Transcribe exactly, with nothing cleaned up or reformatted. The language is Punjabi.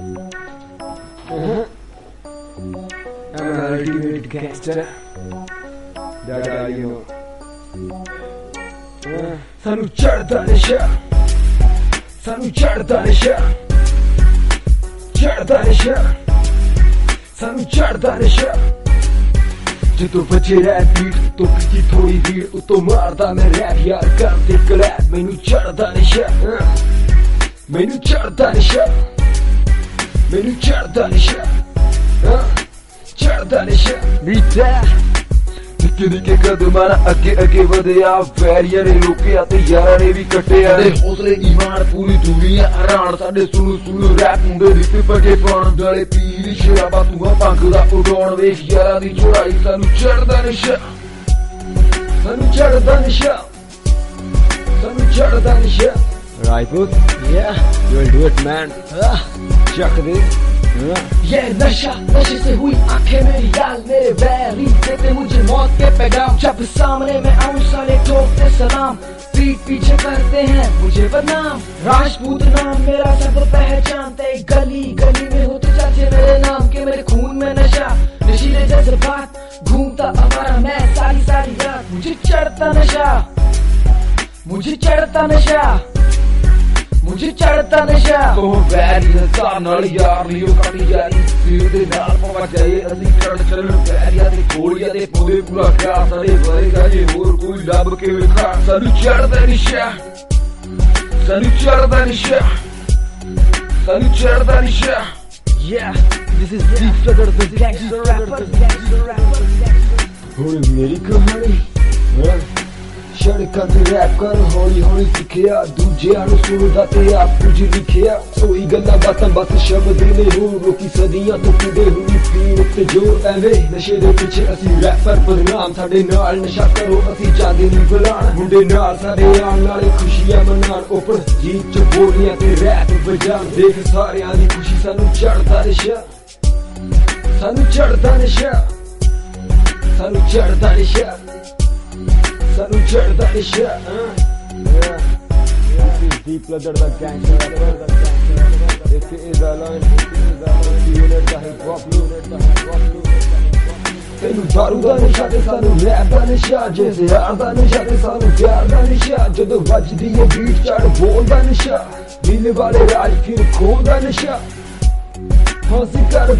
Uh-huh. I'm an ultimate gangster. That all you know. Uh, Sanu chadda nasha, Sanu chadda nasha, chadda nasha, Sanu chadda nasha. ਜਦੋਂ ਬੱਚੇ ਰੈਪ ਬੀਟ ਤੋਂ ਪਿੱਛੇ ਥੋੜੀ ਭੀੜ ਉਤੋਂ ਮਾਰਦਾ ਮੈਂ ਰੈਪ ਯਾਰ ਕਰਦੇ ਕਲੈਪ ਮੈਨੂੰ ਚੜਦਾ ਨਸ਼ਾ ਮੈਨੂੰ ਚੜਦਾ ਨਸ਼ਾ ਮੈਨੂੰ ਚੜਦਾ ਨਸ਼ਾ ਚੜਦਾ ਨਸ਼ਾ ਨੀਤਾ ਨਿੱਕੇ ਨਿੱਕੇ ਕਦਮਾਂ ਨਾਲ ਅੱਗੇ ਅੱਗੇ ਵਧਿਆ ਵੈਰੀਆਂ ਨੇ ਰੋਕਿਆ ਤੇ ਯਾਰਾਂ ਨੇ ਵੀ ਕੱਟਿਆ ਤੇ ਹੌਸਲੇ ਈਮਾਨ ਪੂਰੀ ਦੁਨੀਆ ਹੈਰਾਨ ਸਾਡੇ ਸੁਣੂ ਸੁਣੂ ਰੈਪ ਹੁੰਦੇ ਦਿੱਤੇ ਪੱਗੇ ਪਾਉਣ ਵਾਲੇ ਪੀਰ ਸ਼ਰਾਬਾਂ ਤੂੰ ਭੰਗ ਦਾ ਉਡਾਉਣ ਵੇਖ ਯਾਰਾਂ ਦੀ ਚੜਾਈ ਸਾਨੂੰ ਚੜਦਾ ਨਸ਼ਾ ਸਾਨੂੰ ਚੜਦਾ ਨਸ਼ਾ ਸਾਨੂੰ ਚੜਦਾ ਨਸ਼ਾ Rajput, yeah, you'll do it man. Check this. ये नशा नशे से हुई आंखें मेरी लाल मेरे वैरी देते मुझे मौत के पैगाम जब सामने में आऊं साले ठोकते सलाम पीठ पीछे करते हैं मुझे बदनाम राजपूत नाम मेरा सब पहचानते गली गली में होते चाचे मेरे नाम के मेरे खून में नशा नशीले जज्बात घूमता आवारा मैं सारी सारी रात मुझे चढ़ता नशा मुझे चढ़ता नशा मुझे चढ़ता नशा तो वैरी हसाब नाल यार लियो काटी जारी सिर दे नाल पवा जाए ਅਸੀਂ ਚੜ ਚੱਲਣ ਵੈਰੀਆਂ ਦੇ ਗੋਲੀਆਂ ਦੇ ਪੂਰੇ ਪੂਰਾ ਖਾ ਸਾਡੇ ਵਰਗਾ ਜੇ ਹੋਰ ਕੋਈ ਲੱਭ ਕੇ ਵੇਖਾ ਸਾਨੂੰ ਚੜਦਾ ਨਸ਼ਾ ਸਾਨੂੰ ਚੜਦਾ ਨਸ਼ਾ ਸਾਨੂੰ ਚੜਦਾ ਨਸ਼ਾ Yeah, this is Deep Brother the gangster rapper gangster rapper ਹੁਣ ਮੇਰੀ ਕਹਾਣੀ ਸੜਕਾਂ ਤੇ ਰੈਪ ਕਰ ਹੌਲੀ ਹੌਲੀ ਸਿੱਖਿਆ ਦੂਜਿਆਂ ਨੂੰ ਸੁਣਦਾ ਤੇ ਆਪ ਕੁਝ ਲਿਖਿਆ ਸੋਈ ਗੱਲਾਂ ਬਾਤਾਂ ਬਸ ਸ਼ਬਦ ਨੇ ਹੋ ਲੋਕੀ ਸਦੀਆਂ ਤੋਂ ਕੁੜੇ ਹੋਈ ਪੀਣ ਤੇ ਜੋ ਐਵੇਂ ਨਸ਼ੇ ਦੇ ਪਿੱਛੇ ਅਸੀਂ ਰੈਪਰ ਬਦਨਾਮ ਸਾਡੇ ਨਾਲ ਨਸ਼ਾ ਕਰੋ ਅਸੀਂ ਜਾਂਦੇ ਨਹੀਂ ਬੁਲਾਣ ਮੁੰਡੇ ਨਾਲ ਸਾਡੇ ਆਉਣ ਨਾਲੇ ਖੁਸ਼ੀਆਂ ਮਨਾਣ ਉੱਪਰ ਜੀਤ ਚ ਬੋਲੀਆਂ ਤੇ ਰੈਪ ਵਜਾਣ ਦੇਖ ਸਾਰਿਆਂ ਦੀ ਖੁਸ਼ੀ ਸਾਨੂੰ ਚੜਦਾ ਨਸ਼ਾ ਸਾਨੂੰ ਚੜਦਾ ਨਸ਼ਾ ਸਾਨੂੰ ਚੜਦਾ ਨਸ਼ਾ ਸਾਨੂੰ ਚੜਦਾ ਨਸ਼ਾ This is Deep Brother the gangster rapper This is Alone Unit the hip hop unit the hip hop ਤੈਨੂੰ ਦਾਰੂ ਦਾ ਨਸ਼ਾ ਤੇ ਸਾਨੂੰ ਰੈਪ ਦਾ ਨਸ਼ਾ ਜੇ ਜ਼ਹਿਰ ਦਾ ਨਸ਼ਾ ਤੇ ਸਾਨੂੰ ਪਿਆਰ ਦਾ ਨਸ਼ਾ ਜਦੋਂ ਵੱਜਦੀ ਏ ਬੀਟ ਚੜ ਬੋਲ ਦਾ ਨਸ਼ਾ ਦਿਲ ਵਾਲੇ ਰਾਜ ਫਿਰ ਖੋਲ ਦਾ ਨਸ਼ਾ ਫਾਂਸੀ ਕਰ